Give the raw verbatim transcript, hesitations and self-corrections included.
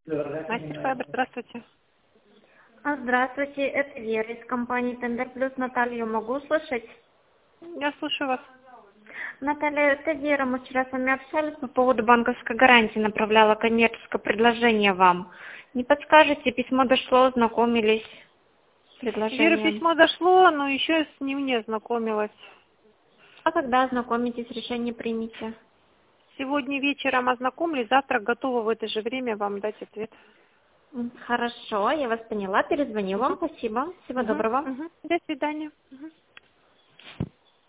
Мастер Файбер, здравствуйте. А, Здравствуйте, это Вера из компании Тендер Плюс. Наталью могу услышать? Я слушаю вас. Наталья, это Вера. Мы вчера с вами общались по поводу банковской гарантии. Направляла коммерческое предложение вам. Не подскажете, письмо дошло, знакомились с Вера, предложением? письмо дошло, но еще с ним не ознакомилась. А когда ознакомитесь, решение примите? Сегодня вечером ознакомлюсь, завтра готова в это же время вам дать ответ. М, Хорошо, я вас поняла. Перезвоню вам. Спасибо. Всего Угу, доброго. угу. До свидания. Мгм.